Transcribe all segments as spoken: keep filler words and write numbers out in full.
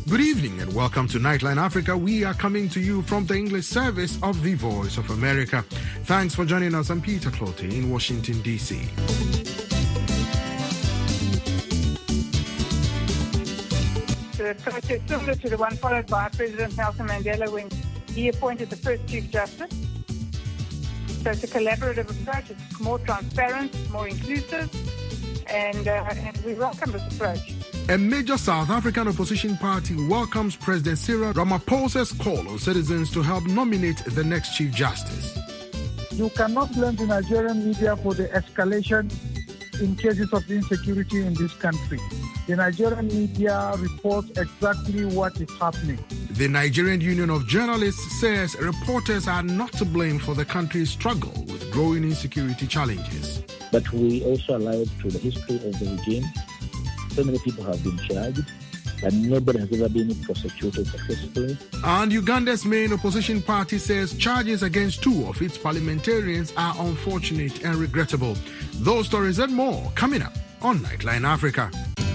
Good evening and welcome to Nightline Africa. We are coming to you from the English service of the Voice of America. Thanks for joining us. I'm Peter Clote in Washington, D C. The process similar to the one followed by President Nelson Mandela when he appointed the first Chief Justice. So it's a collaborative approach. It's more transparent, more inclusive, and, uh, and we welcome this approach. A major South African opposition party welcomes President Cyril Ramaphosa's call on citizens to help nominate the next Chief Justice. You cannot blame the Nigerian media for the escalation in cases of insecurity in this country. The Nigerian media reports exactly what is happening. The Nigerian Union of Journalists says reporters are not to blame for the country's struggle with growing insecurity challenges. But we also allow to the history of the regime. So many people have been charged, and nobody has ever been prosecuted successfully. And Uganda's main opposition party says charges against two of its parliamentarians are unfortunate and regrettable. Those stories and more coming up on Nightline Africa.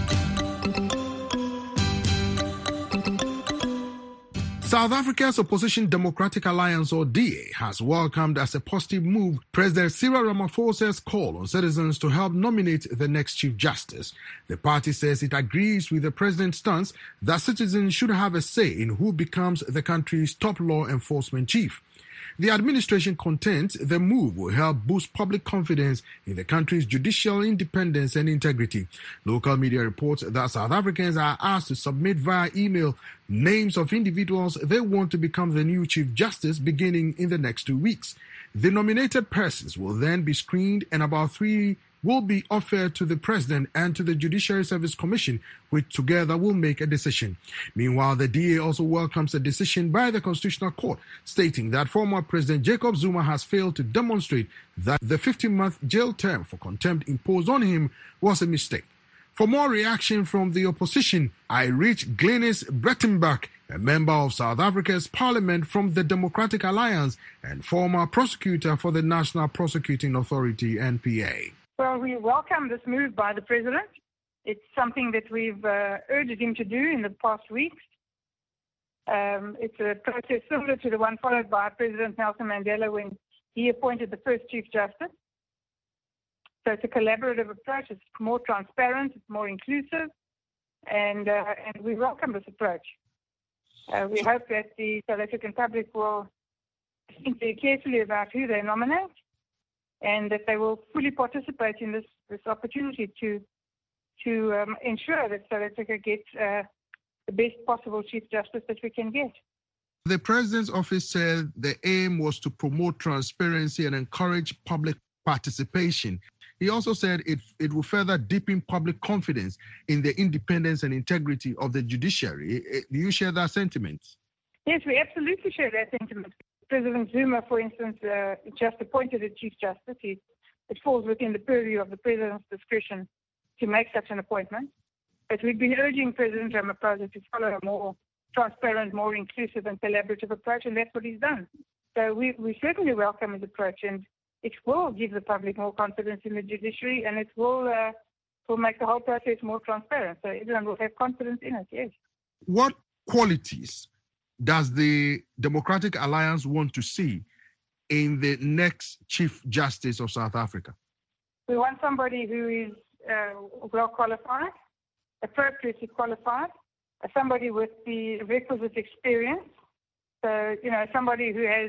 South Africa's Opposition Democratic Alliance, or D A, has welcomed as a positive move President Cyril Ramaphosa's call on citizens to help nominate the next Chief Justice. The party says it agrees with the president's stance that citizens should have a say in who becomes the country's top law enforcement chief. The administration contends the move will help boost public confidence in the country's judicial independence and integrity. Local media reports that South Africans are asked to submit via email names of individuals they want to become the new Chief Justice beginning in the next two weeks. The nominated persons will then be screened and about three will be offered to the President and to the Judiciary Service Commission, which together will make a decision. Meanwhile, the D A also welcomes a decision by the Constitutional Court stating that former President Jacob Zuma has failed to demonstrate that the fifteen-month jail term for contempt imposed on him was a mistake. For more reaction from the opposition, I reached Glenis Brettenbach, a member of South Africa's parliament from the Democratic Alliance and former prosecutor for the National Prosecuting Authority, N P A. Well, we welcome this move by the President. It's something that we've uh, urged him to do in the past weeks. Um, it's a process similar to the one followed by President Nelson Mandela when he appointed the first Chief Justice. So it's a collaborative approach. It's more transparent. It's more inclusive. And, uh, and we welcome this approach. Uh, we hope that the South African public will think very carefully about who they nominate, and that they will fully participate in this, this opportunity to to um, ensure that South Africa gets uh, the best possible Chief Justice that we can get. The President's office said the aim was to promote transparency and encourage public participation. He also said it, it will further deepen public confidence in the independence and integrity of the judiciary. Do you share that sentiment? Yes, we absolutely share that sentiment. President Zuma, for instance, uh, just appointed a Chief Justice. He, it falls within the purview of the President's discretion to make such an appointment. But we've been urging President Ramaphosa to follow a more transparent, more inclusive and collaborative approach, and that's what he's done. So we, we certainly welcome his approach, and it will give the public more confidence in the judiciary, and it will, uh, will make the whole process more transparent. So everyone will have confidence in it, yes. What qualities does the Democratic Alliance want to see in the next Chief Justice of South Africa? We want somebody who is uh, well qualified, appropriately qualified, uh, somebody with the requisite experience. So, you know, somebody who has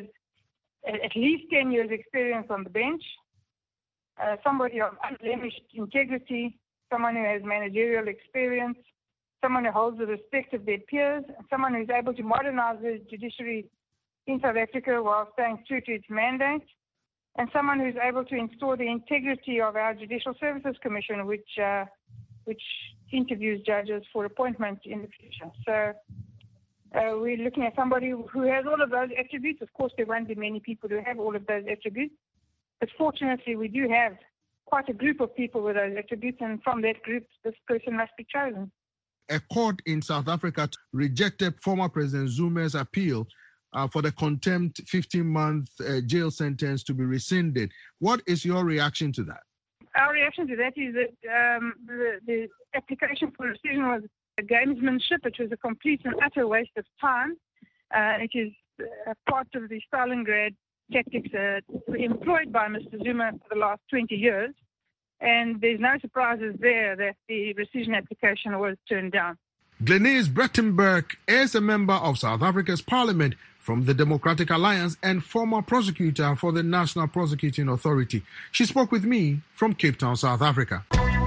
at least ten years experience on the bench, uh, somebody of unblemished integrity, someone who has managerial experience, someone who holds the respect of their peers, someone who is able to modernize the judiciary in South Africa while staying true to its mandate, and someone who is able to install the integrity of our Judicial Services Commission, which uh, which interviews judges for appointment in the future. So uh, we're looking at somebody who has all of those attributes. Of course, there won't be many people who have all of those attributes, but fortunately we do have quite a group of people with those attributes, and from that group, this person must be chosen. A court in South Africa rejected former President Zuma's appeal uh, for the contempt fifteen-month uh, jail sentence to be rescinded. What is your reaction to that? Our reaction to that is that um, the, the application for rescission was gamesmanship. It was a complete and utter waste of time. Uh, it is a part of the Stalingrad tactics uh, employed by Mister Zuma for the last twenty years. And there's no surprises there that the rescission application was turned down. Glenise Brettenberg is a member of South Africa's parliament from the Democratic Alliance and former prosecutor for the National Prosecuting Authority. She spoke with me from Cape Town, South Africa.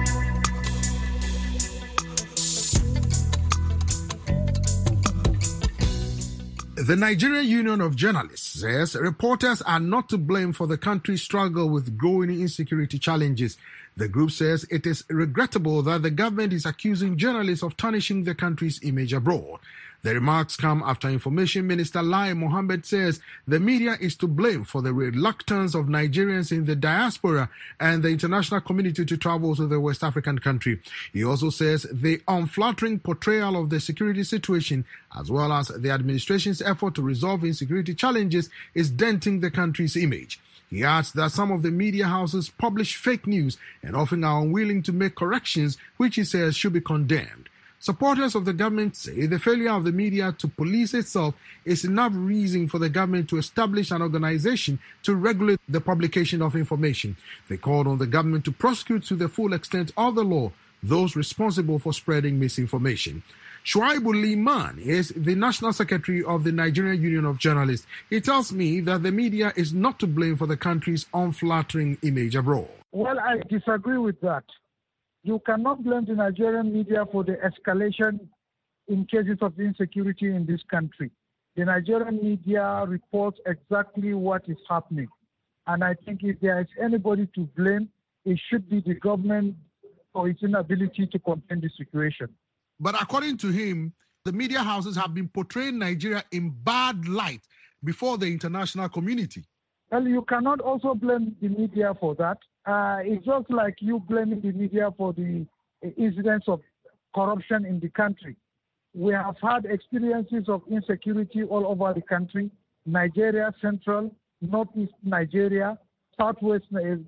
The Nigerian Union of Journalists says reporters are not to blame for the country's struggle with growing insecurity challenges. The group says it is regrettable that the government is accusing journalists of tarnishing the country's image abroad. The remarks come after Information Minister Lai Mohammed says the media is to blame for the reluctance of Nigerians in the diaspora and the international community to travel to the West African country. He also says the unflattering portrayal of the security situation, as well as the administration's effort to resolve insecurity challenges, is denting the country's image. He adds that some of the media houses publish fake news and often are unwilling to make corrections, which he says should be condemned. Supporters of the government say the failure of the media to police itself is enough reason for the government to establish an organization to regulate the publication of information. They called on the government to prosecute to the full extent of the law those responsible for spreading misinformation. Shuaibu Liman is the National Secretary of the Nigerian Union of Journalists. He tells me that the media is not to blame for the country's unflattering image abroad. Well, I disagree with that. You cannot blame the Nigerian media for the escalation in cases of insecurity in this country. The Nigerian media reports exactly what is happening. And I think if there is anybody to blame, it should be the government for its inability to contain the situation. But according to him, the media houses have been portraying Nigeria in bad light before the international community. Well, you cannot also blame the media for that. Uh, it's just like you blaming the media for the incidents of corruption in the country. We have had experiences of insecurity all over the country: Nigeria, Central, Northeast Nigeria, Southwest,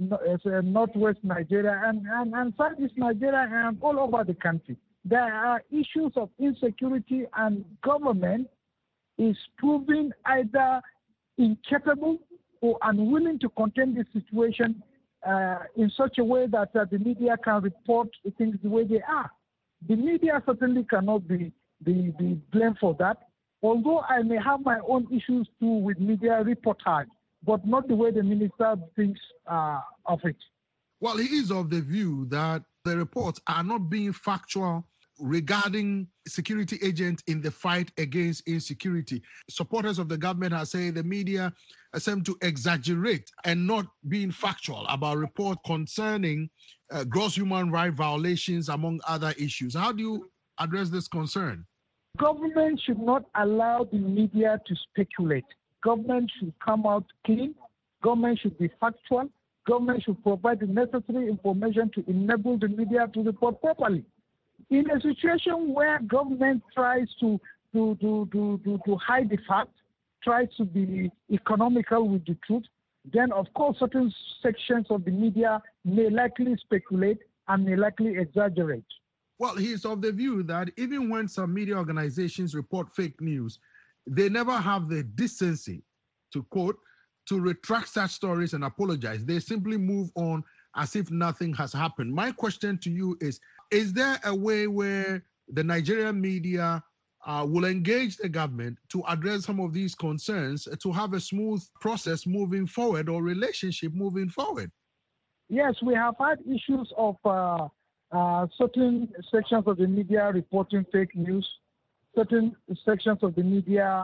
uh, Northwest Nigeria, and, and, and Southeast Nigeria, and all over the country. There are issues of insecurity, and government is proving either incapable or unwilling to contain the situation uh, in such a way that uh, the media can report things the way they are. The media certainly cannot be, be, be blamed for that, although I may have my own issues too with media reportage, but not the way the minister thinks uh, of it. Well, he is of the view that the reports are not being factual regarding security agents in the fight against insecurity. Supporters of the government are saying the media seem to exaggerate and not being factual about reports concerning uh, gross human rights violations, among other issues. How do you address this concern? Government should not allow the media to speculate. Government should come out clean. Government should be factual. Government should provide the necessary information to enable the media to report properly. In a situation where government tries to, to, to, to, to, to hide the fact, tries to be economical with the truth, then of course certain sections of the media may likely speculate and may likely exaggerate. Well, he's of the view that even when some media organizations report fake news, they never have the decency, to quote, to retract such stories and apologize. They simply move on as if nothing has happened. My question to you is, is there a way where the Nigerian media uh, will engage the government to address some of these concerns, to have a smooth process moving forward or relationship moving forward? Yes, we have had issues of uh, uh, certain sections of the media reporting fake news, certain sections of the media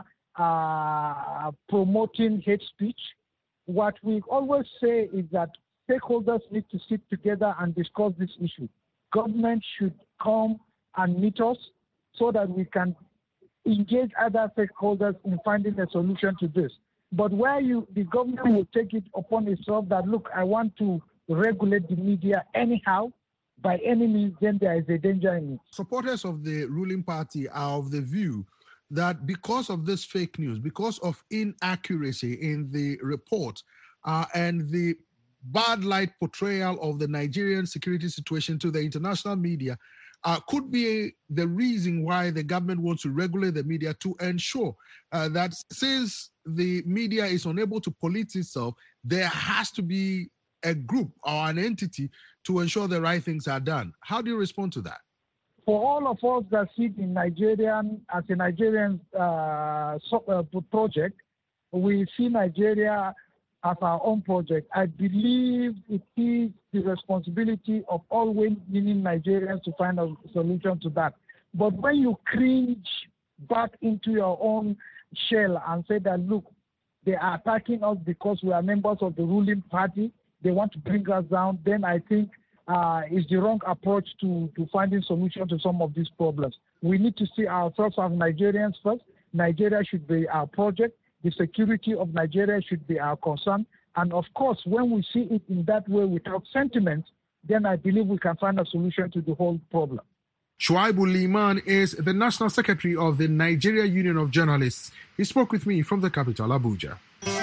uh, promoting hate speech. What we always say is that stakeholders need to sit together and discuss this issue. Government should come and meet us so that we can engage other stakeholders in finding a solution to this. But where you, the government will take it upon itself that, look, I want to regulate the media anyhow, by any means, then there is a danger in it. Supporters of the ruling party are of the view that because of this fake news, because of inaccuracy in the report uh, and the bad light portrayal of the Nigerian security situation to the international media, uh, could be the reason why the government wants to regulate the media to ensure uh, that since the media is unable to police itself, there has to be a group or an entity to ensure the right things are done. How do you respond to that? For all of us that sit in Nigerian, as a Nigerian uh, so, uh, project, we see Nigeria as our own project. I believe it is the responsibility of all well-meaning Nigerians to find a solution to that. But when you cringe back into your own shell and say that, look, they are attacking us because we are members of the ruling party, they want to bring us down, then I think uh, it's the wrong approach to, to finding solution to some of these problems. We need to see ourselves as Nigerians first. Nigeria should be our project. The security of Nigeria should be our concern. And of course, when we see it in that way without sentiment, then I believe we can find a solution to the whole problem. Shuaibu Liman is the National Secretary of the Nigeria Union of Journalists. He spoke with me from the capital, Abuja.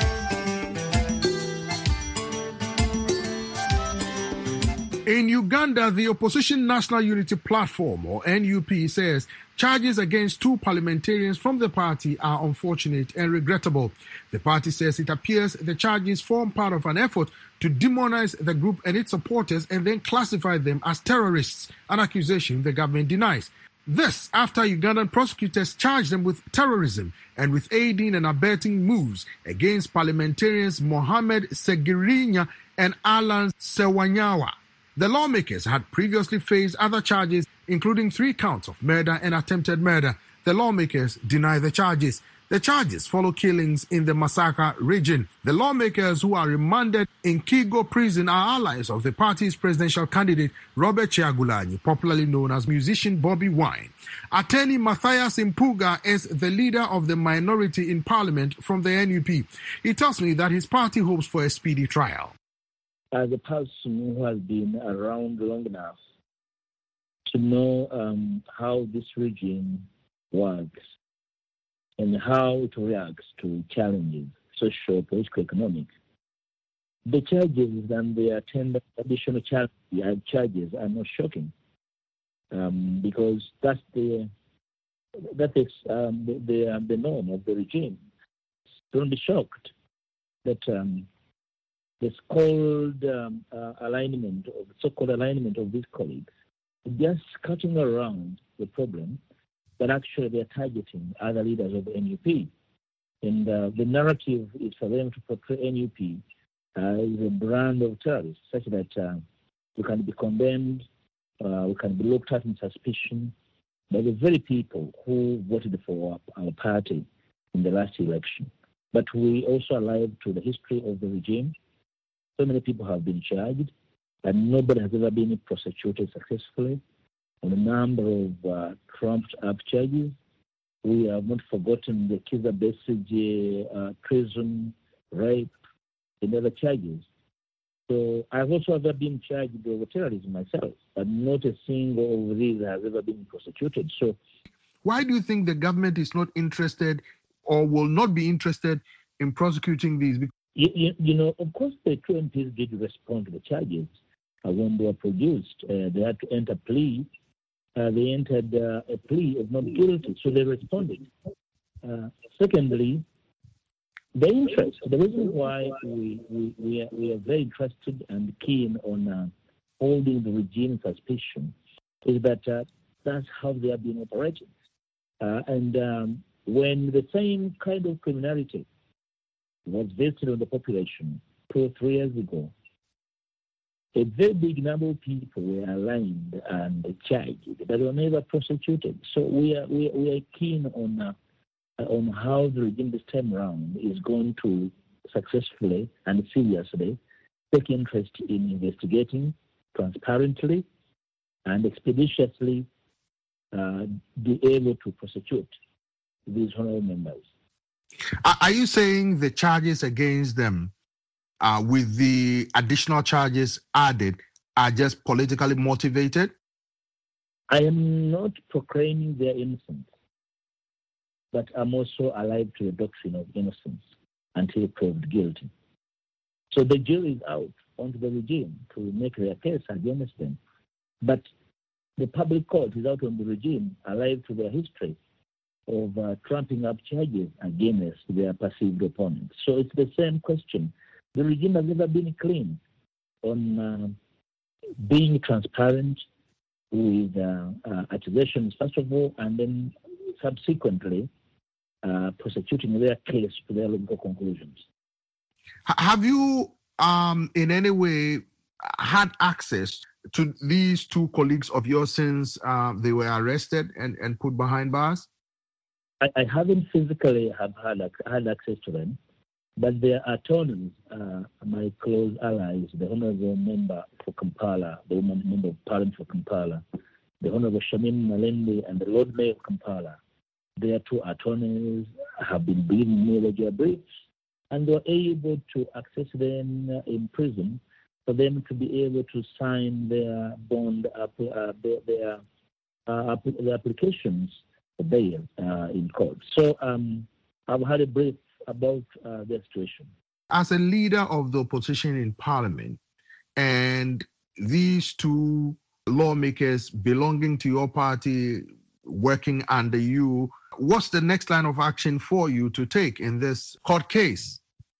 In Uganda, the Opposition National Unity Platform, or N U P, says charges against two parliamentarians from the party are unfortunate and regrettable. The party says it appears the charges form part of an effort to demonize the group and its supporters and then classify them as terrorists, an accusation the government denies. This after Ugandan prosecutors charged them with terrorism and with aiding and abetting moves against parliamentarians Mohamed Segirinya and Alan Sewanyawa. The lawmakers had previously faced other charges, including three counts of murder and attempted murder. The lawmakers deny the charges. The charges follow killings in the Masaka region. The lawmakers who are remanded in Kigo prison are allies of the party's presidential candidate, Robert Kyagulanyi, popularly known as musician Bobby Wine. Attorney Matthias Impuga is the leader of the minority in parliament from the N U P. He tells me that his party hopes for a speedy trial. As a person who has been around long enough to know um, how this regime works and how it reacts to challenges, social, political, economic, the charges and the attendant additional charges, charges are not shocking um, because that's the that is um, the the, um, the norm of the regime. Don't be shocked that. Um, The so-called um, uh, alignment, of, so-called alignment of these colleagues, just cutting around the problem, but actually they're targeting other leaders of the N U P. And uh, the narrative is for them to portray N U P as a brand of terrorists, such that uh, we can be condemned, uh, we can be looked at in suspicion by the very people who voted for our party in the last election. But we also alive to the history of the regime. So many people have been charged, and nobody has ever been prosecuted successfully on a number of uh, trumped-up charges. We have not forgotten the Kizza Besigye uh, treason, rape, and other charges. So I've also ever been charged with terrorism myself, but not a single of these has ever been prosecuted. So, why do you think the government is not interested or will not be interested in prosecuting these? You, you, you know, of course, the two M Ps did respond to the charges uh, when they were produced. Uh, they had to enter plea. Uh, they entered uh, a plea of not guilty, so they responded. Uh, secondly, the interest, the reason why we, we, we, are, we are very interested and keen on uh, holding the regime in suspicion is that uh, that's how they have been operating. Uh, and um, when the same kind of criminality was visited on the population two or three years ago, a very big number of people were aligned and charged, but were never prosecuted. So we are we, we are keen on uh, on how the regime this time around is going to successfully and seriously take interest in investigating transparently and expeditiously uh, be able to prosecute these honorable members. Are you saying the charges against them, uh, with the additional charges added, are just politically motivated? I am not proclaiming their innocence, but I'm also alive to the doctrine of innocence until proved guilty. So the jury is out onto the regime to make their case against them. But the public court is out on the regime, alive to their history of uh, trumping up charges against their perceived opponents. So it's the same question. The regime has never been clean on uh, being transparent with uh, uh, accusations, first of all, and then subsequently uh, prosecuting their case to their logical conclusions. Have you, um, in any way, had access to these two colleagues of yours since uh, they were arrested and, and put behind bars? I, I haven't physically have had, had access to them, but their attorneys, uh, my close allies, the Honorable Member for Kampala, the woman Member of Parliament for Kampala, the Honorable Shamin Malende, and the Lord Mayor of Kampala, their two attorneys have been bringing me regular briefs, and they're able to access them in prison for them to be able to sign their bond, uh, their, uh, their applications for bail uh, in court. So um, I've had a brief about uh, their situation. As a leader of the opposition in Parliament, and these two lawmakers belonging to your party working under you, what's the next line of action for you to take in this court case?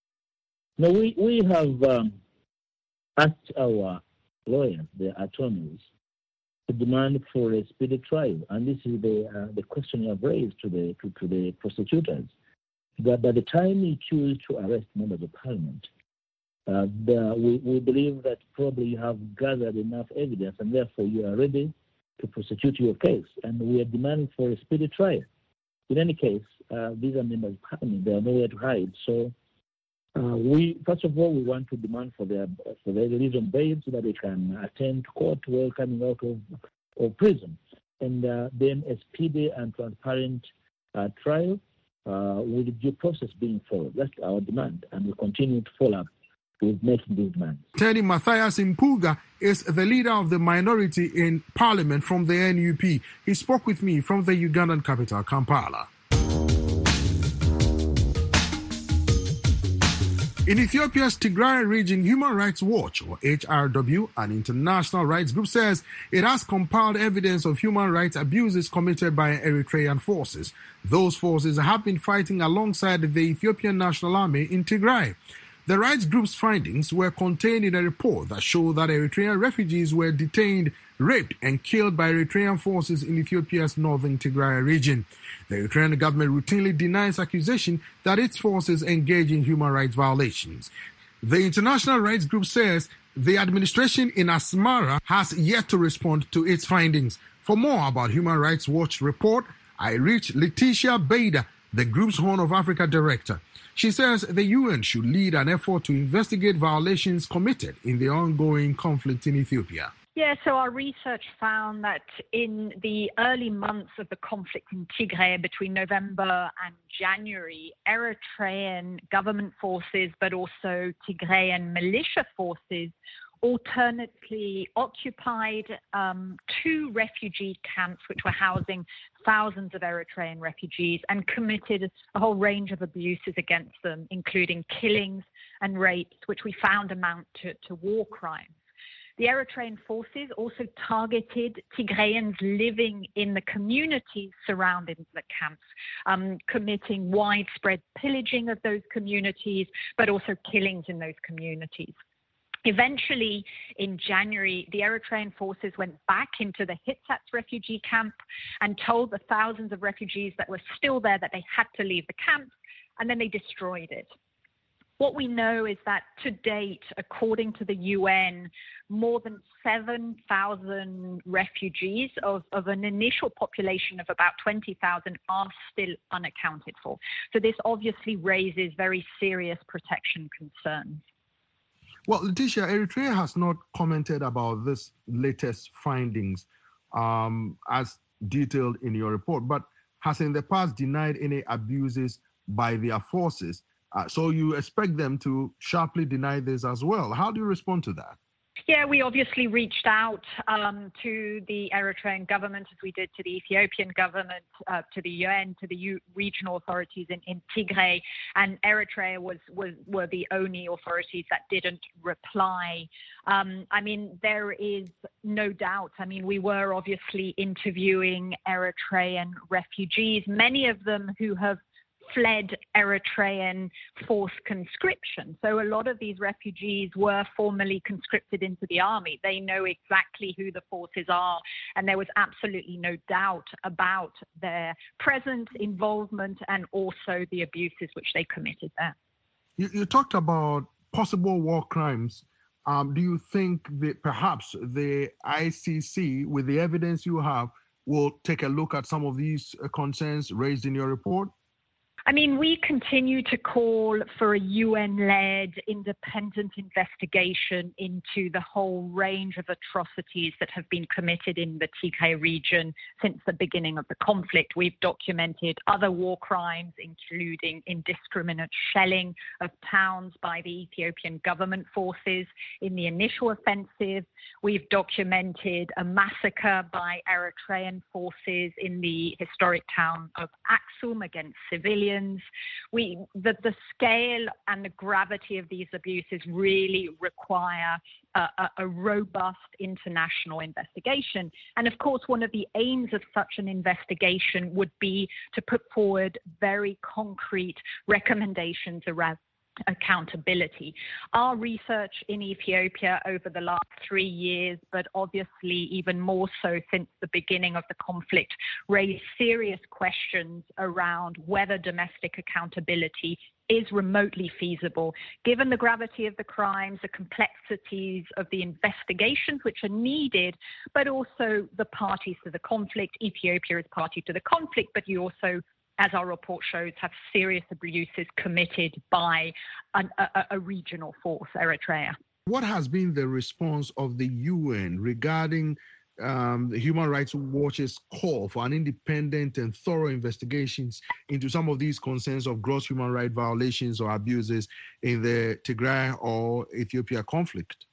No, we, we have um, asked our lawyers, the attorneys, to demand for a speedy trial. And this is the uh, the question you have raised to the to, to the prosecutors, that by the time you choose to arrest members of parliament, uh, the, we, we believe that probably you have gathered enough evidence and therefore you are ready to prosecute your case. And we are demanding for a speedy trial. In any case, uh, these are members of parliament. They are nowhere to hide. So uh, we, first of all, we want to demand for their for their release on bail so that they can attend court while coming out of, of prison. And uh, then a speedy and transparent uh, trial uh, with due process being followed. That's our demand, and we continue to follow up with making these demands. Attorney Matthias Mpuga is the leader of the minority in parliament from the N U P. He spoke with me from the Ugandan capital, Kampala. In Ethiopia's Tigray region, Human Rights Watch, or H R W, an international rights group, says it has compiled evidence of human rights abuses committed by Eritrean forces. Those forces have been fighting alongside the Ethiopian National Army in Tigray. The rights group's findings were contained in a report that showed that Eritrean refugees were detained, raped, and killed by Eritrean forces in Ethiopia's northern Tigray region. The Eritrean government routinely denies accusation that its forces engage in human rights violations. The international rights group says the administration in Asmara has yet to respond to its findings. For more about Human Rights Watch report, I reached Letitia Bader, the group's Horn of Africa director. She says the U N should lead an effort to investigate violations committed in the ongoing conflict in Ethiopia. Yeah, so our research found that in the early months of the conflict in Tigray between November and January, Eritrean government forces, but also Tigrayan militia forces, alternately occupied um, two refugee camps which were housing thousands of Eritrean refugees and committed a whole range of abuses against them, including killings and rapes, which we found amount to, to war crimes. The Eritrean forces also targeted Tigrayans living in the communities surrounding the camps, um, committing widespread pillaging of those communities, but also killings in those communities. Eventually, in January, the Eritrean forces went back into the Hitsats refugee camp and told the thousands of refugees that were still there that they had to leave the camp, and then they destroyed it. What we know is that to date, according to the U N, more than seven thousand refugees of, of an initial population of about twenty thousand are still unaccounted for. So this obviously raises very serious protection concerns. Well, Letitia, Eritrea has not commented about this latest findings um, as detailed in your report, but has in the past denied any abuses by their forces. Uh, so you expect them to sharply deny this as well. How do you respond to that? Yeah, we obviously reached out um, to the Eritrean government, as we did to the Ethiopian government, uh, to the U N, to the U- regional authorities in, in Tigray, and Eritrea was, was were the only authorities that didn't reply. Um, I mean, there is no doubt. I mean, we were obviously interviewing Eritrean refugees, many of them who have fled Eritrean forced conscription. So a lot of these refugees were formally conscripted into the army. They know exactly who the forces are, and there was absolutely no doubt about their presence, involvement, and also the abuses which they committed there. You, you talked about possible war crimes. Um, do you think that perhaps the I C C, with the evidence you have, will take a look at some of these concerns raised in your report? I mean, we continue to call for a U N-led independent investigation into the whole range of atrocities that have been committed in the Tigray region since the beginning of the conflict. We've documented other war crimes, including indiscriminate shelling of towns by the Ethiopian government forces in the initial offensive. We've documented a massacre by Eritrean forces in the historic town of Aksum against civilians. We, the, the scale and the gravity of these abuses really require a, a, a robust international investigation. And of course, one of the aims of such an investigation would be to put forward very concrete recommendations around accountability. Our research in Ethiopia over the last three years, but obviously even more so since the beginning of the conflict, raised serious questions around whether domestic accountability is remotely feasible, given the gravity of the crimes, the complexities of the investigations which are needed, but also the parties to the conflict. Ethiopia is party to the conflict, but you also, as our report shows, have serious abuses committed by an, a, a regional force, Eritrea. What has been the response of the U N regarding um, the Human Rights Watch's call for an independent and thorough investigations into some of these concerns of gross human rights violations or abuses in the Tigray or Ethiopia conflict?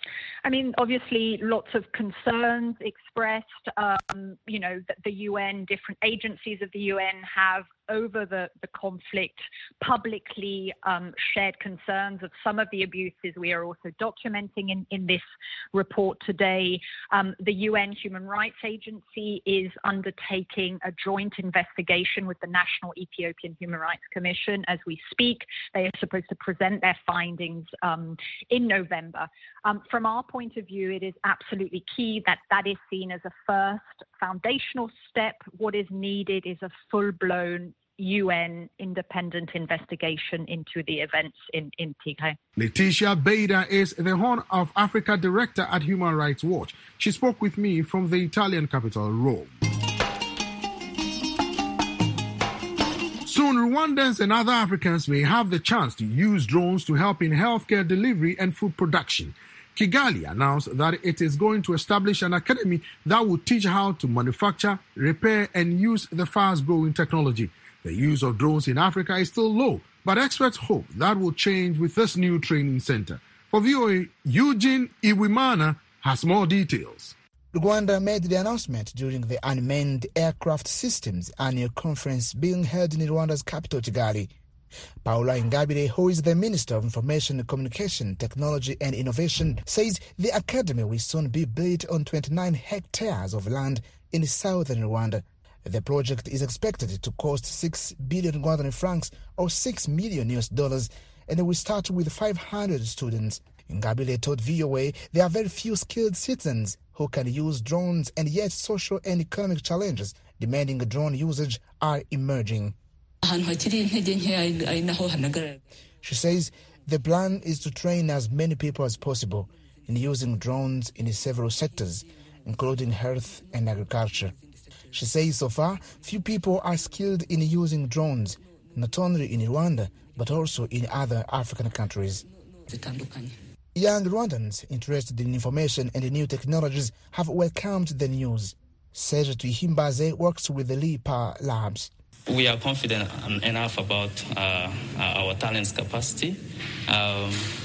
I mean, obviously, lots of concerns expressed. Um, you know, that the U N, different agencies of the U N have over the, the conflict publicly um, shared concerns of some of the abuses we are also documenting in, in this report today. Um, the U N Human Rights Agency is undertaking a joint investigation with the National Ethiopian Human Rights Commission as we speak. They are supposed to present their findings um, in November. Um, from our point of view, it is absolutely key that that is seen as a first foundational step. What is needed is a full-blown U N independent investigation into the events in, in Tigray. Letitia Bader is the Horn of Africa Director at Human Rights Watch. She spoke with me from the Italian capital, Rome. Soon, Rwandans and other Africans may have the chance to use drones to help in healthcare delivery and food production. Kigali announced that it is going to establish an academy that will teach how to manufacture, repair, and use the fast-growing technology. The use of drones in Africa is still low, but experts hope that will change with this new training center. For V O A, Eugene Iwimana has more details. Rwanda made the announcement during the Unmanned Aircraft Systems annual conference being held in Rwanda's capital, Kigali. Paula Ingabire, who is the Minister of Information, Communication, Technology and Innovation, says the academy will soon be built on twenty-nine hectares of land in southern Rwanda. The project is expected to cost six billion Rwandan francs or six million U S dollars, and it will start with five hundred students. Ingabire told V O A there are very few skilled citizens who can use drones, and yet social and economic challenges demanding drone usage are emerging. She says the plan is to train as many people as possible in using drones in several sectors, including health and agriculture. She says so far, few people are skilled in using drones, not only in Rwanda, but also in other African countries. Young Rwandans interested in information and new technologies have welcomed the news. Serge Tuyihimbaze works with the Lipa Labs. We are confident enough about uh, our talents capacity. Um,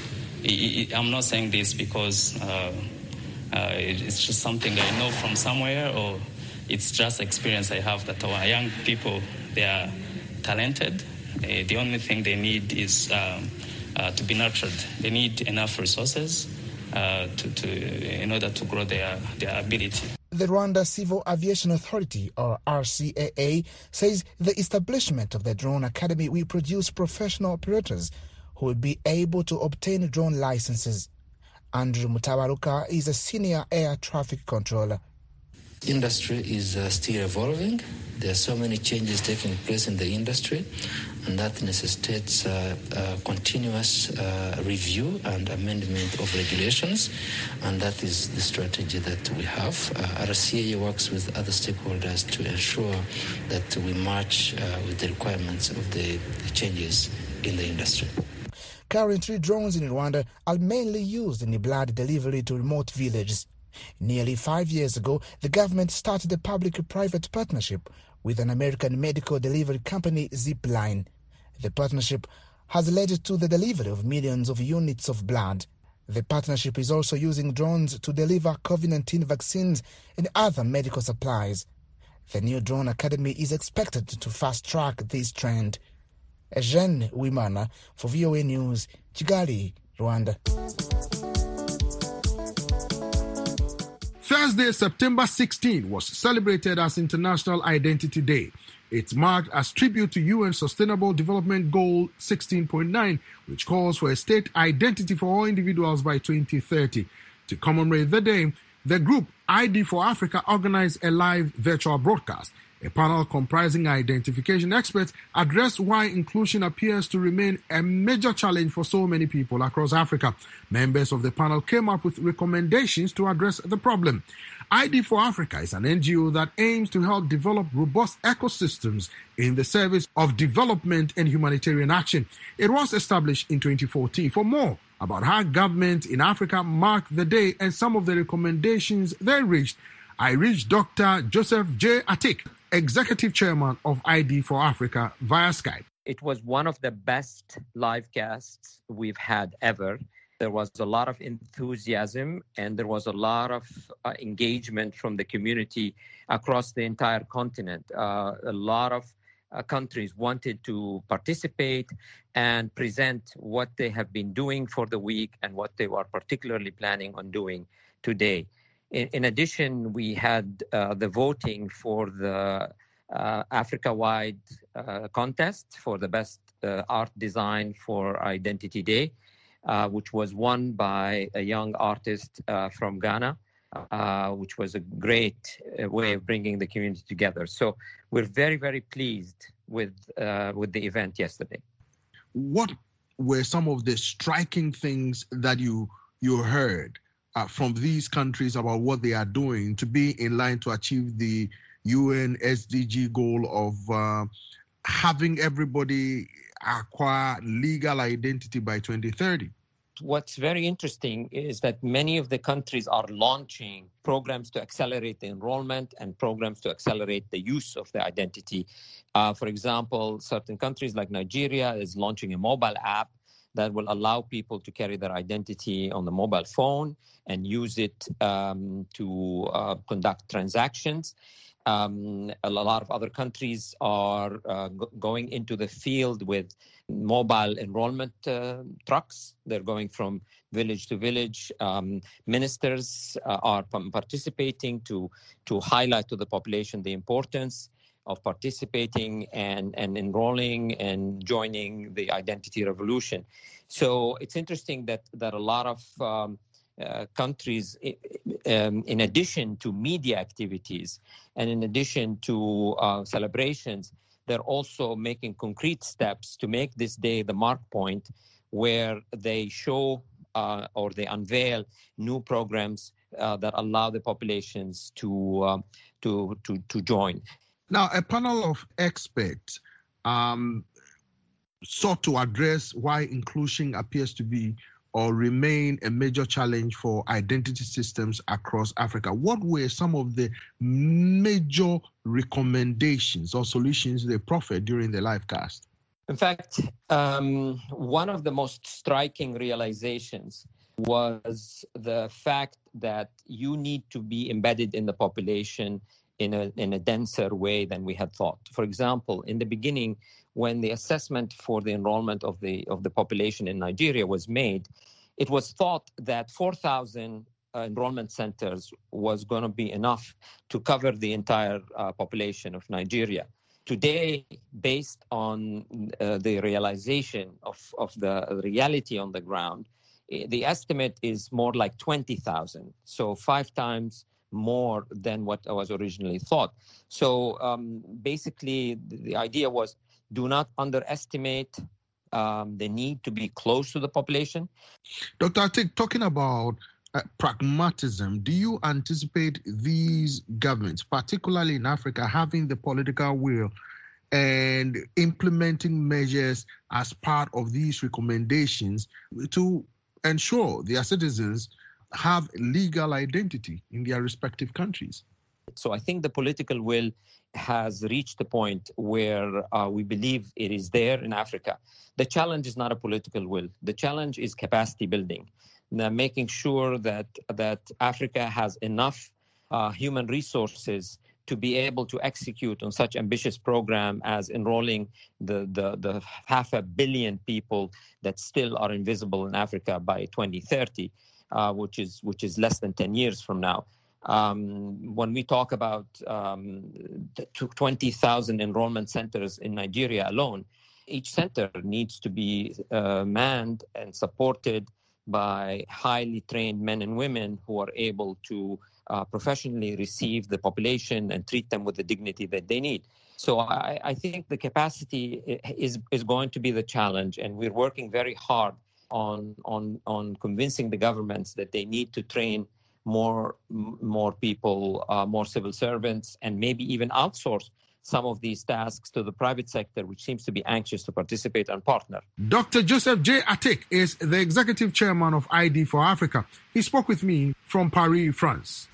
I'm not saying this because uh, uh, it's just something I know from somewhere, or it's just experience I have that our young people, they are talented. Uh, the only thing they need is um, uh, to be nurtured. They need enough resources uh, to, to, in order to grow their, their ability. The Rwanda Civil Aviation Authority, or R C A A, says the establishment of the Drone Academy will produce professional operators who will be able to obtain drone licenses. Andrew Mutabaruka is a senior air traffic controller. Industry is uh, still evolving. There are so many changes taking place in the industry, and that necessitates uh, uh, continuous uh, review and amendment of regulations, and that is the strategy that we have. Uh, R C A A works with other stakeholders to ensure that we match uh, with the requirements of the, the changes in the industry. Currently, drones in Rwanda are mainly used in the blood delivery to remote villages. Nearly five years ago, the government started a public-private partnership with an American medical delivery company, Zipline. The partnership has led to the delivery of millions of units of blood. The partnership is also using drones to deliver COVID nineteen vaccines and other medical supplies. The new Drone Academy is expected to fast-track this trend. Eugene Wimana for V O A News, Kigali, Rwanda. Thursday, September sixteenth, was celebrated as International Identity Day. It's marked as tribute to U N Sustainable Development Goal sixteen point nine, which calls for a state identity for all individuals by twenty thirty. To commemorate the day, the group I D for Africa organized a live virtual broadcast. A panel comprising identification experts addressed why inclusion appears to remain a major challenge for so many people across Africa. Members of the panel came up with recommendations to address the problem. I D for Africa is an N G O that aims to help develop robust ecosystems in the service of development and humanitarian action. It was established in twenty fourteen. For more about how government in Africa marked the day and some of the recommendations they reached, I reached Doctor Joseph J. Atik, Executive Chairman of I D for Africa, via Skype. It was one of the best live casts we've had ever. There was a lot of enthusiasm and there was a lot of uh, engagement from the community across the entire continent. Uh, a lot of uh, countries wanted to participate and present what they have been doing for the week and what they were particularly planning on doing today. In, in addition, we had uh, the voting for the uh, Africa-wide uh, contest for the best uh, art design for Identity Day, uh, which was won by a young artist uh, from Ghana, uh, which was a great uh, way of bringing the community together. So we're very, very pleased with uh, with the event yesterday. What were some of the striking things that you you heard Uh, from these countries about what they are doing to be in line to achieve the U N S D G goal of uh, having everybody acquire legal identity by twenty thirty? What's very interesting is that many of the countries are launching programs to accelerate the enrollment and programs to accelerate the use of the identity. Uh, for example, certain countries like Nigeria is launching a mobile app that will allow people to carry their identity on the mobile phone and use it um, to uh, conduct transactions. Um, a lot of other countries are uh, go- going into the field with mobile enrollment uh, trucks. They're going from village to village. Um, ministers uh, are p- participating to, to highlight to the population the importance of participating and, and enrolling and joining the identity revolution. So it's interesting that, that a lot of um, uh, countries, um, in addition to media activities and in addition to uh, celebrations, they're also making concrete steps to make this day the mark point where they show uh, or they unveil new programs uh, that allow the populations to, uh, to, to, to join. Now, a panel of experts um, sought to address why inclusion appears to be or remain a major challenge for identity systems across Africa. What were some of the major recommendations or solutions they proffered during the live cast? In fact, um, one of the most striking realizations was the fact that you need to be embedded in the population in a, in a denser way than we had thought. For example, in the beginning, when the assessment for the enrollment of the, of the population in Nigeria was made, it was thought that four thousand uh, enrollment centers was going to be enough to cover the entire uh, population of Nigeria. Today, based on uh, the realization of, of the reality on the ground, the estimate is more like twenty thousand, so five times more than what was originally thought. So um, basically, the idea was do not underestimate um, the need to be close to the population. Doctor Atik, talking about uh, pragmatism, do you anticipate these governments, particularly in Africa, having the political will and implementing measures as part of these recommendations to ensure their citizens have legal identity in their respective countries? So I think the political will has reached the point where uh, we believe it is there in Africa. The challenge is not a political will. The challenge is capacity building, now making sure that, that Africa has enough uh, human resources to be able to execute on such ambitious program as enrolling the, the, the half a billion people that still are invisible in Africa by twenty thirty, uh, which is which is less than ten years from now. Um, when we talk about um, twenty thousand enrollment centers in Nigeria alone, each center needs to be uh, manned and supported by highly trained men and women who are able to Uh, professionally receive the population and treat them with the dignity that they need. So I, I think the capacity is is going to be the challenge, and we're working very hard on on on convincing the governments that they need to train more more people, uh, more civil servants, and maybe even outsource some of these tasks to the private sector, which seems to be anxious to participate and partner. Doctor Joseph J. Atik is the executive chairman of I D for Africa. He spoke with me from Paris, France.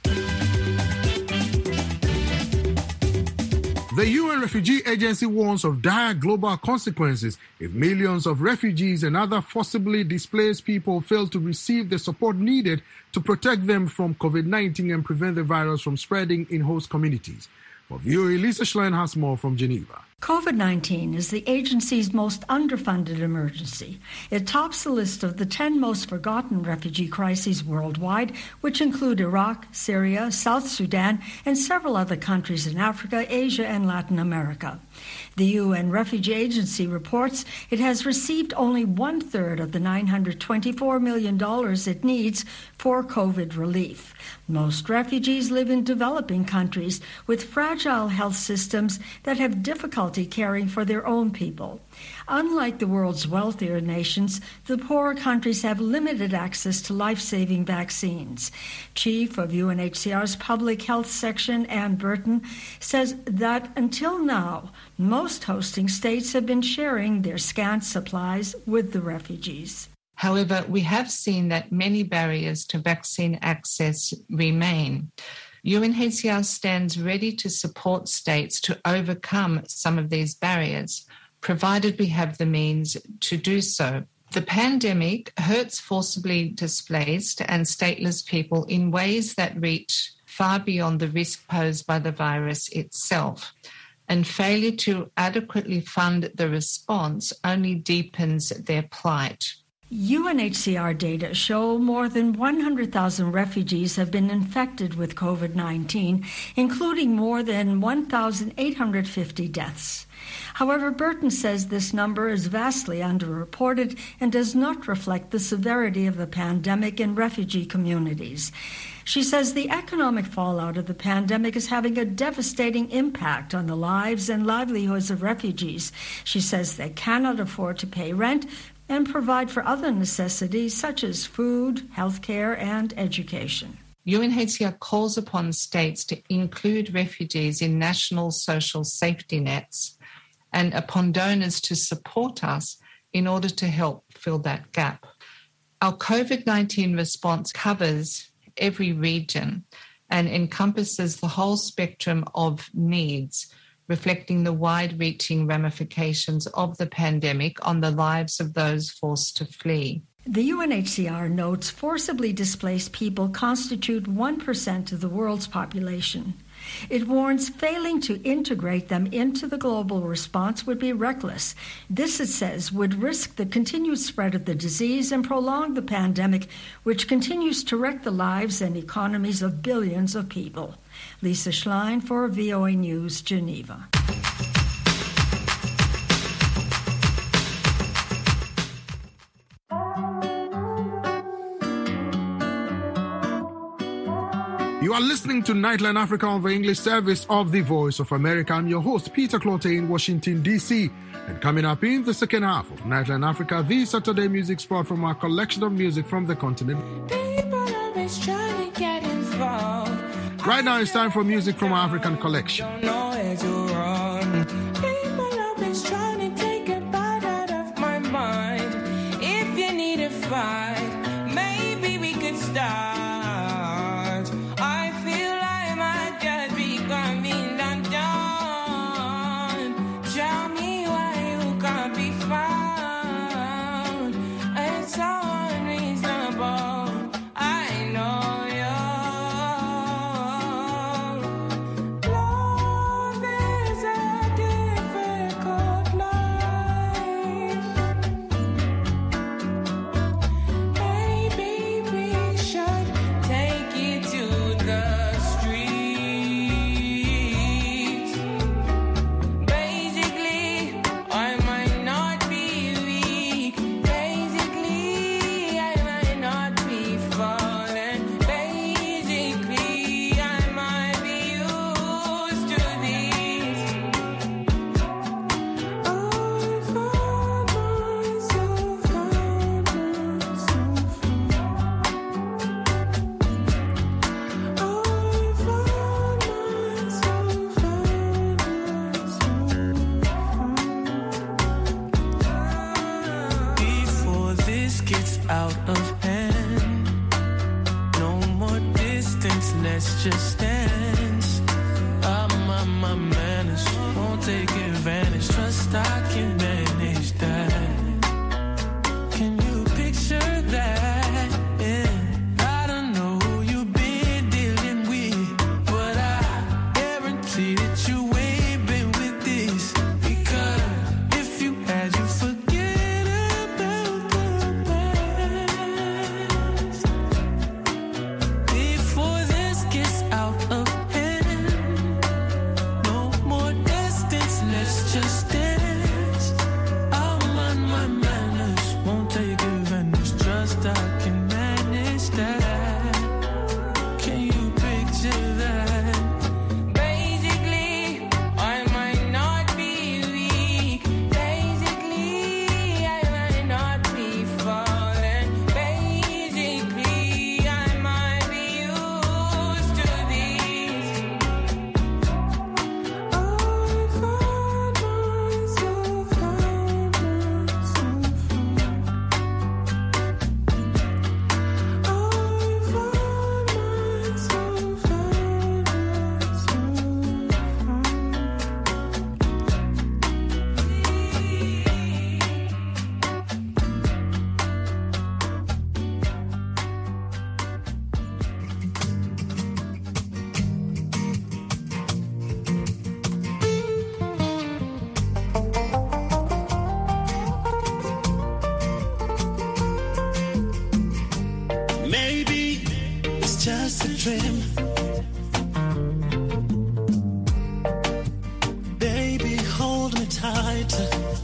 The U N Refugee Agency warns of dire global consequences if millions of refugees and other forcibly displaced people fail to receive the support needed to protect them from COVID nineteen and prevent the virus from spreading in host communities. For V O A, Lisa Schlein has more from Geneva. COVID nineteen is the agency's most underfunded emergency. It tops the list of the ten most forgotten refugee crises worldwide, which include Iraq, Syria, South Sudan, and several other countries in Africa, Asia, and Latin America. The U N Refugee Agency reports it has received only one-third of the nine hundred twenty-four million dollars it needs for COVID relief. Most refugees live in developing countries with fragile health systems that have difficulty caring for their own people. Unlike the world's wealthier nations, the poorer countries have limited access to life-saving vaccines. Chief of U N H C R's Public Health Section, Anne Burton, says that until now, most hosting states have been sharing their scant supplies with the refugees. However, we have seen that many barriers to vaccine access remain. U N H C R stands ready to support states to overcome some of these barriers, provided we have the means to do so. The pandemic hurts forcibly displaced and stateless people in ways that reach far beyond the risk posed by the virus itself, and failure to adequately fund the response only deepens their plight. U N H C R data show more than one hundred thousand refugees have been infected with COVID nineteen, including more than one thousand eight hundred fifty deaths. However, Burton says this number is vastly underreported and does not reflect the severity of the pandemic in refugee communities. She says the economic fallout of the pandemic is having a devastating impact on the lives and livelihoods of refugees. She says they cannot afford to pay rent and provide for other necessities such as food, health care, and education. U N H C R calls upon states to include refugees in national social safety nets and upon donors to support us in order to help fill that gap. Our COVID nineteen response covers every region and encompasses the whole spectrum of needs, reflecting the wide-reaching ramifications of the pandemic on the lives of those forced to flee. The U N H C R notes forcibly displaced people constitute one percent of the world's population. It warns failing to integrate them into the global response would be reckless. This, it says, would risk the continued spread of the disease and prolong the pandemic, which continues to wreck the lives and economies of billions of people. Lisa Schlein for V O A News, Geneva. You are listening to Nightline Africa on the English service of the Voice of America. I'm your host, Peter Clote in Washington, D C. And coming up in the second half of Nightline Africa, the Saturday music spot from our collection of music from the continent. Right now it's time for music from our African collection. Just dance. I'm on my manners, won't take advantage. Trust I can manage that. Can you picture that? Yeah. I don't know who you've been dealing with, but I guarantee that you ain't been with this. Because if you had, you forget about the past. Before this gets out of hand, no more distance, let's just dance. I'm on my manners, won't take advantage. Trust I can manage that. Can you picture that? Basically, I might not be weak. Basically, I might not be falling. Basically, I might be used to this. I find myself, found myself. I find myself, maybe it's just a dream. Baby, hold me tight.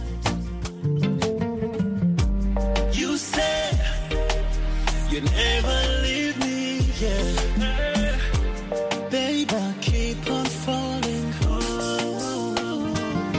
You said you'd never leave me, yeah. Babe, I keep on falling. Oh,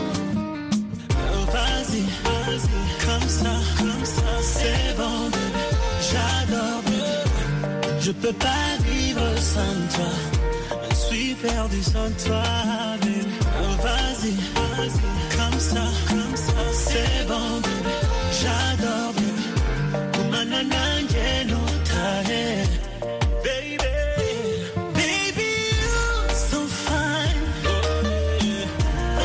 vas-y, vas-y, comme ça, comme ça, c'est bon, bébé. J'adore, bébé. Je peux pas vivre sans toi. Je suis perdu sans toi, bébé. Vas-y, vas-y, comme ça, comme ça, c'est bon, bébé. J'adore, bébé. Kumananange no tae. Baby, baby, you're so fine.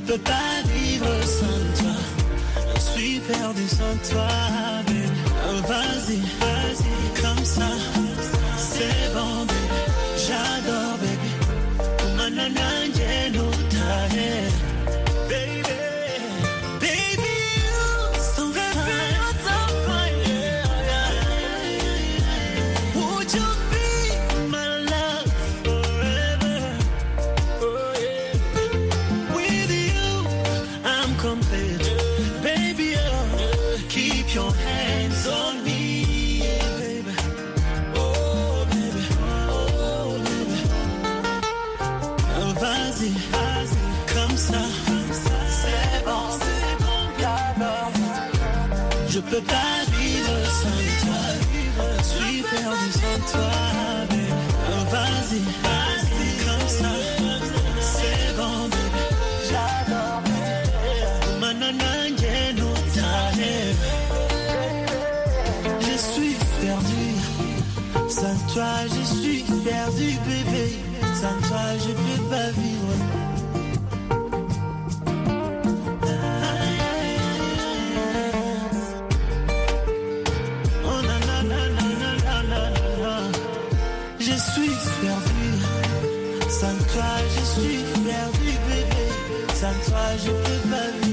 peux pas vivre sans toi. Je suis perdu sans toi, baby. Oh, vas-y, vas-y, comme ça. C'est bon, baby. J'adore, baby. Manananje no tahe. Baby, baby, you so fine, so fine, yeah. Would you be my love forever? Oh yeah. With you, I'm complete. Baby, oh, keep your hands on me, baby. Oh, baby, oh, baby. Oh, vas-y, vas-y, comme ça. C'est bon, c'est bon, j'adore. Je peux pas vivre sans toi. Je suis perdu sans toi, baby. Oh, vas-y, vas-y, comme ça. C'est bon, baby, j'adore. Manananje no tahe. Je suis perdu. Sans toi, je suis perdu, bébé. Sans toi, je peux pas vivre. Oh, na, na, na, na, na, na, na, na. Je suis perdu. Sans toi, je suis perdu, bébé. Sans toi, je peux pas vivre.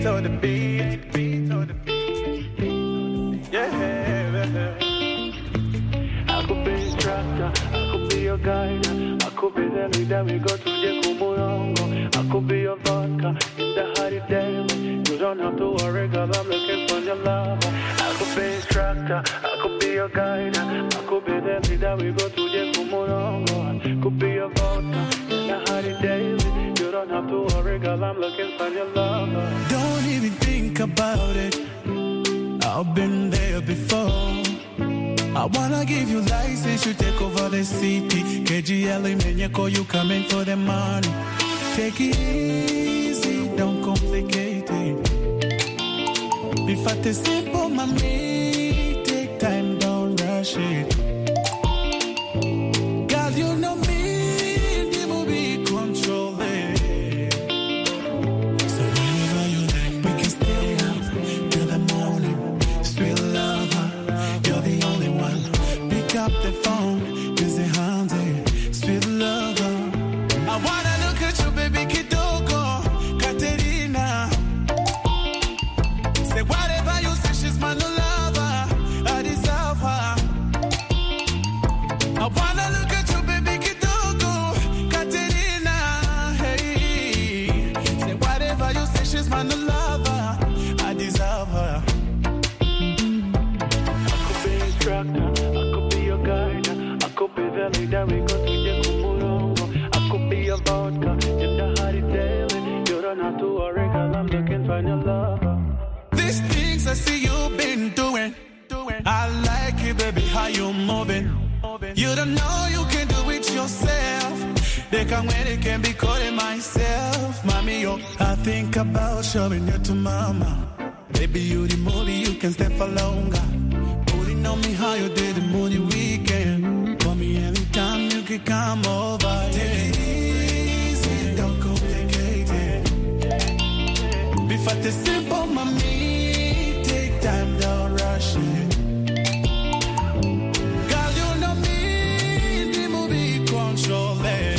beat, to the beat, beat, to the beat. Yeah. I could be instructor, I could be your guide, I could be the leader, we go to the Kumurongo. I could be your vodka in the hot day. You don't have to worry, girl, I'm looking for your love. I could be instructor, I could be your guide, I could be the leader, we go to the Kumurongo. I could be your vodka in the hot day. You don't have to worry, girl, I'm looking for your love. Don't even think about it, I've been there before. I wanna give you license, you take over the city. K G L, Menyako, you coming for the money. Take it easy, don't complicate it. Be fat is simple, mommy. Take time, don't rush it. Girl, you know me, you will be controlling. So whenever you like, we can stay up till the morning. Sweet lover, you're the only one. Pick up the phone, busy handy. Sweet lover, I wanna look at you, baby Kidogo, Katerina. Say whatever you say, she's my new lover. I deserve her. I wanna look at you, baby Kidogo, Katerina. Hey, say whatever you say, she's my new lover. I deserve her. I could be instructor, I could be your guide, I could be the leader, we go to the Kumurongo. I could be your vodka in the hot daily. You don't have to worry, girl, I'm looking for your lover. These things I see you've been doing, I like it, baby, how you moving. You don't know you can do it yourself. They can when it can be calling myself. Mommy, yo, I think about showing you to mama. Baby, you the movie, you can stay for longer. Putting on me how you did the moody weekend. Call me anytime you can come over. Take it easy, don't complicate it. Be fat is simple, mommy. Take time, don't rush it. Girl, you know me, the movie controlling.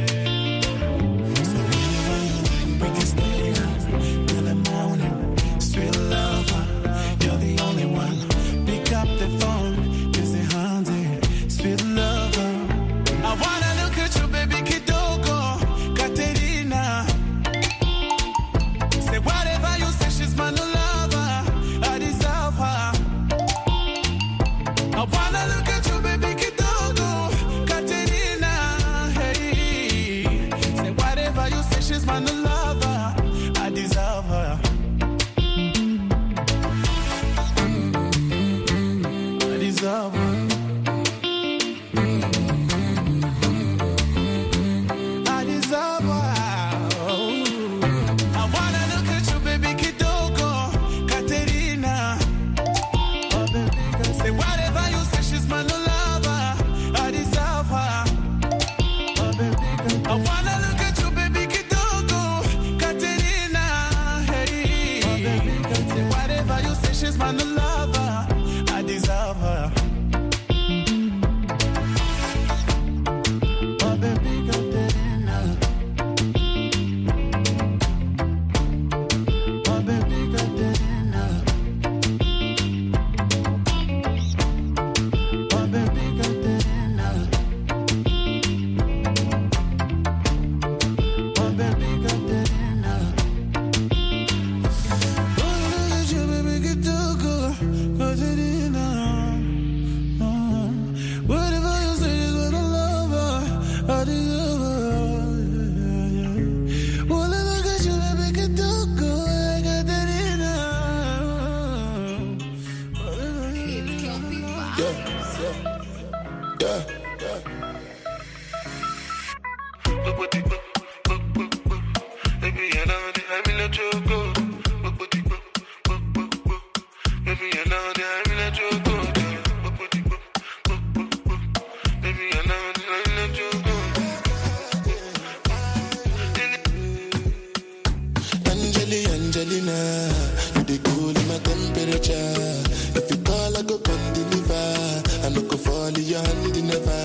So whenever you like, we can stay up till the morning. Sweet lover, you're the only one. Pick up the phone, busy handy. Sweet lover, I wanna look at you, baby Kidogo, Katerina. Say whatever you say, she's my new lover. I deserve her. I wanna look at you, baby Kidogo, Katerina. Hey, say whatever you say, she's my new lover. I deserve her. I deserve her. I deserve her. I wanna look at you, baby Kidogo, Katerina. Oh, baby, say whatever you say, she's my new lover. I deserve her. Oh, baby, I wanna look at you, baby Kidogo, Katerina. Hey, oh, baby, say whatever you say, she's my new lover. I deserve her. Oh, baby, Katerina. Oh, baby, Katerina. Oh, baby, Katerina. Oh, baby, Katerina. Oh, look at you, baby, Kidogo, Katerina. Oh, whatever you say is what I love her. I deserve her. Yeah, yeah. Oh, look at you, baby, Kidogo, Katerina. Yeah, yeah, yeah. Baby, I know that I will let you go. Baby, I know that I will let you go. Baby, I know that I will let you go. Angeli, Angelina, you the cool in my temperature. If you call, I go come deliver. I no go fall in your hand, never.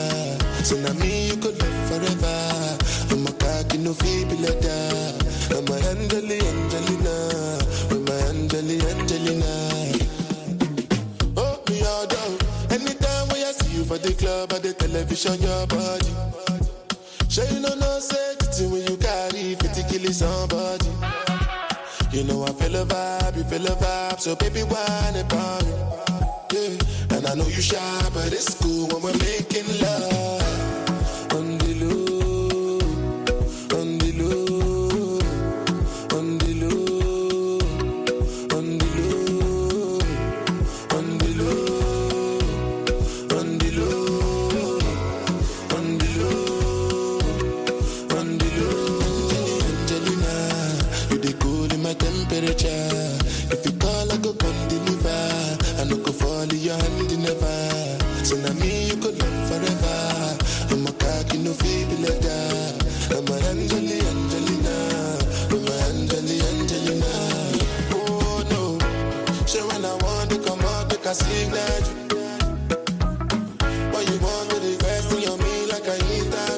television your body. Sure you know no safety when you carry fifty kill somebody. You know I feel a vibe, you feel a vibe, so baby whine about me. Yeah, and I know you shy, but it's cool when we're making love. On the low, on the low, on the low, on the low, on the low, on the low, on the low, on the low. Angelina, you the cool in my temperature. If you call, I go come deliver. I no go fall in your hand never. So now me you could love forever. I'm a cocky no feeble like that. I'm a Angeli Angelina. I'm a Angeli Angelina. Oh no, so when I want to come out, I can signal you. Why you want to request in your me like I need that?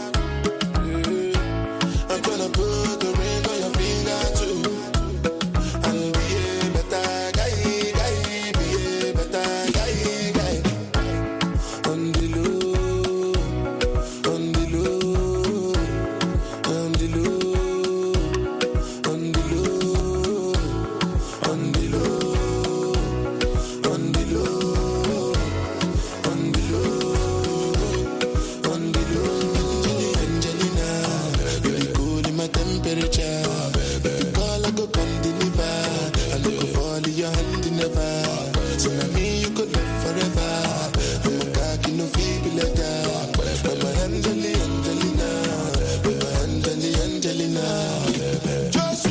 Yeah. I'm gonna put the ring on your finger too. And be a better guy, guy, be a better guy, guy. On the low, on the low, on the low, on the low, on the low, on the low, on the low, on the low. Angelina, you be cool in my temperature. If you call, I go come deliver. I no go fall in your hand never. So now me you could love forever. I'm a cocky no feeble like that. I'm a Angeli Angelina. I'm a Angeli Angelina. Just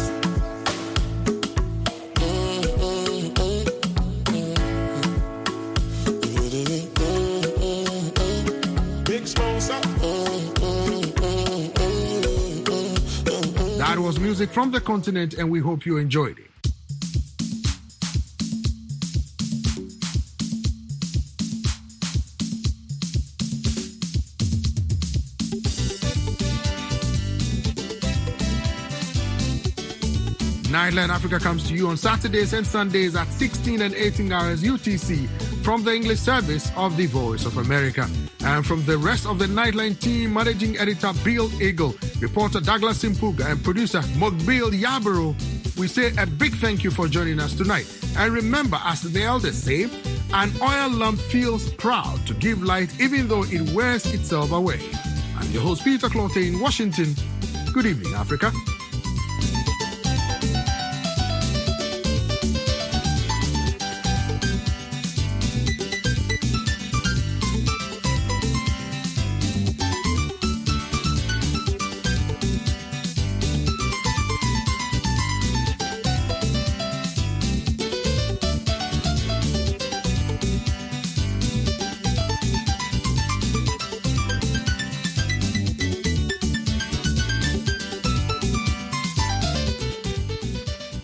Mm, mm, mm, mm, mm, mm. Big sponsor. Mm, mm, mm, mm, mm, mm. That was music from the continent, and we hope you enjoyed it. Nightline Africa comes to you on Saturdays and Sundays at sixteen and eighteen hours U T C from the English service of the Voice of America. And from the rest of the Nightline team, Managing Editor Bill Eagle, reporter Douglas Simpuga, and producer Mokbil Yabaro, we say a big thank you for joining us tonight. And remember, as the elders say, an oil lamp feels proud to give light even though it wears itself away. I'm your host, Peter Clottey in Washington. Good evening, Africa.